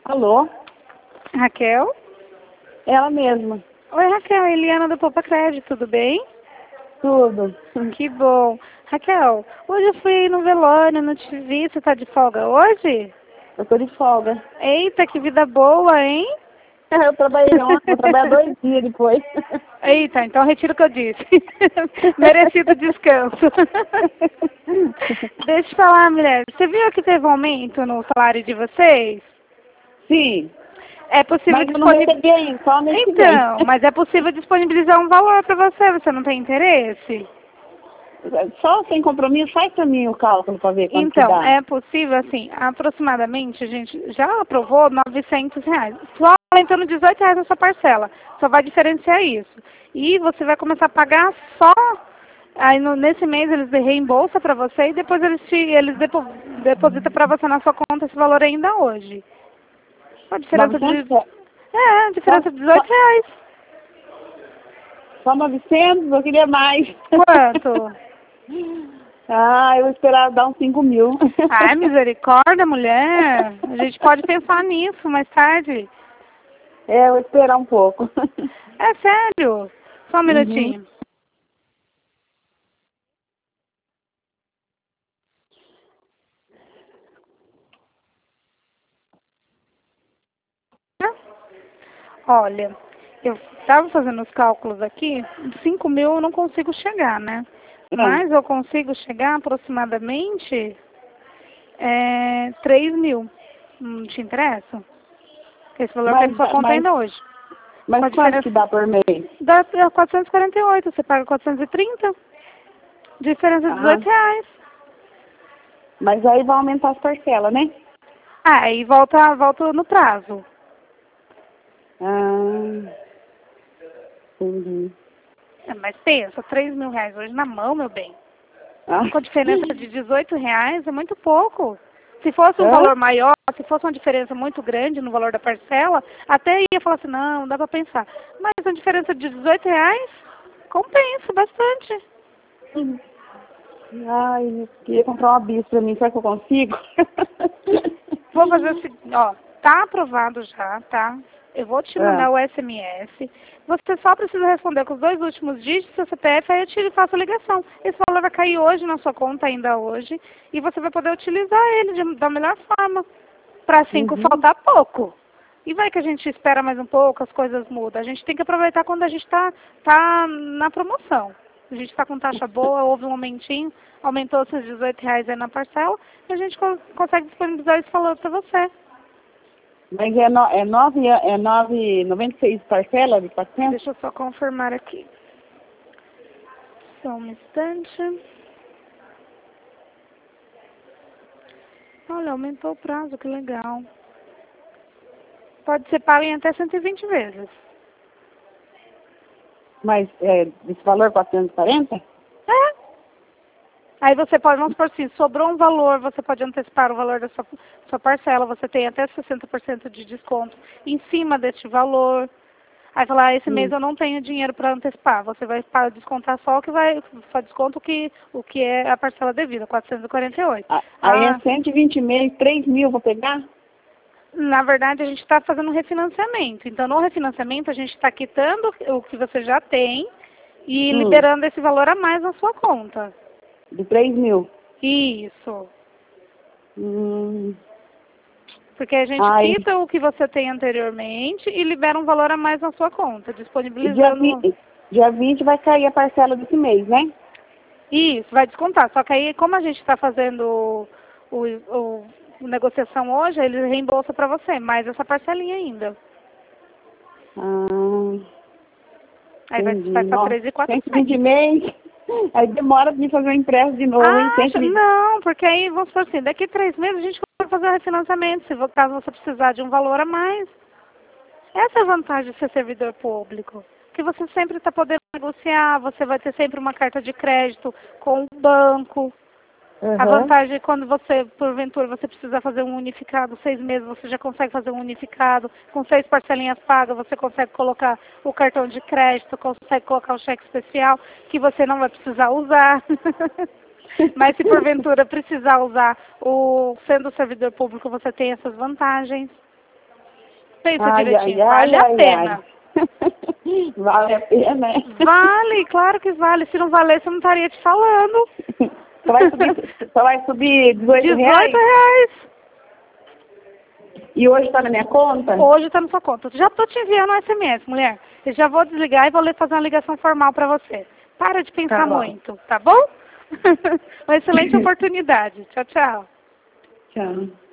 Alô? Raquel? Ela mesma. Oi, Raquel, Eliana do Poupa Crédito, tudo bem? Tudo. Que bom. Raquel, hoje eu fui no velório, não te vi, você tá de folga hoje? Eu tô de folga. Eita, que vida boa, hein? Eu trabalhei ontem, vou trabalhar 2 dias depois. Eita, então retiro o que eu disse. Merecido descanso. Deixa eu te falar, mulher, você viu que teve um aumento no salário de vocês? Sim, É possível mas eu não recebi ainda, só mês que vem. Então, mas é possível disponibilizar um valor para você não tem interesse? Só sem compromisso, faz pra mim o cálculo pra ver quanto que Então, dá. é possível, assim, aproximadamente, a gente já aprovou R$ 900. Só aumentando R$ 18 na sua parcela. Só vai diferenciar isso. E você vai começar a pagar só... Aí nesse mês eles reembolsam para você e depois eles depositam para você na sua conta esse valor ainda hoje. A diferença 900? de... É, a diferença de R$ 18. Só 900? Eu queria mais. Quanto? Eu vou esperar dar uns 5 mil. Ai, misericórdia, mulher. A gente pode pensar nisso mais tarde. Eu vou esperar um pouco. É sério. Só um Uhum. minutinho. Olha, eu estava fazendo os cálculos aqui, 5 mil eu não consigo chegar, né? Mas eu consigo chegar aproximadamente 3 mil. Não te interessa? Esse valor está em sua conta ainda hoje. Mas quanto que dá por mês? Dá 448, você paga 430. Diferença de R$ 18. Mas aí vai aumentar as parcelas, né? E volta no prazo. Entendi. Mas pensa, R$ 3.000 hoje na mão, meu bem. Com a diferença de R$ 18 é muito pouco. Se fosse um valor maior, se fosse uma diferença muito grande no valor da parcela, até ia falar assim, não dá pra pensar. Mas a diferença de R$ 18 compensa bastante. Eu queria comprar uma bis pra mim, será que eu consigo? Vou fazer o seguinte, ó, tá aprovado já, tá? Eu vou te mandar o SMS. Você só precisa responder com os 2 últimos dígitos do seu CPF, aí eu te faço a ligação. Esse valor vai cair hoje na sua conta, ainda hoje, e você vai poder utilizar ele da melhor forma. Para 5 faltar pouco. E vai que a gente espera mais um pouco, as coisas mudam. A gente tem que aproveitar quando a gente tá na promoção. A gente está com taxa boa, houve um aumentinho, aumentou esses R$ 18 aí na parcela, e a gente consegue disponibilizar esse valor para você. Mas é 9,96 parcela de 400? Deixa eu só confirmar aqui. Só um instante. Olha, aumentou o prazo, que legal. Pode ser pago em até 120 vezes. Mas esse valor 440? É. Aí você pode, vamos supor assim, sobrou um valor, você pode antecipar o valor da sua parcela, você tem até 60% de desconto em cima deste valor. Aí falar, esse mês eu não tenho dinheiro para antecipar, você vai descontar só só desconto o que é a parcela devida, 448. Aí é 120 mês, 3 mil vou pegar? Na verdade, a gente está fazendo um refinanciamento. Então, no refinanciamento, a gente está quitando o que você já tem e liberando esse valor a mais na sua conta. De 3 mil? Isso. Porque a gente quita o que você tem anteriormente e libera um valor a mais na sua conta, disponibilizando... Dia 20 vai cair a parcela desse mês, né? Isso, vai descontar. Só que aí, como a gente está fazendo o negociação hoje, eles reembolsam para você, mais essa parcelinha ainda. Aí vai para 3.400. 120 mês, aí demora para me fazer um empréstimo de novo, hein? Não, porque aí, vamos supor assim, daqui 3 meses a gente vai fazer o refinanciamento, caso você precisar de um valor a mais. Essa é a vantagem de ser servidor público. Que você sempre está podendo negociar, você vai ter sempre uma carta de crédito com o banco. A vantagem é quando você, porventura, você precisa fazer um unificado, 6 meses você já consegue fazer um unificado, com 6 parcelinhas pagas você consegue colocar o cartão de crédito, consegue colocar o cheque especial, que você não vai precisar usar. Mas se porventura precisar usar, sendo servidor público, você tem essas vantagens. Pensa direitinho, vale a pena. Vale a pena, né? Vale, claro que vale. Se não valesse, eu não estaria te falando. Só vai subir 18 reais? R$18. E hoje tá na minha conta? Hoje tá na sua conta. Já tô te enviando um SMS, mulher. Eu já vou desligar e vou fazer uma ligação formal pra você. Para de pensar muito, tá bom? Uma excelente oportunidade. Tchau, tchau. Tchau.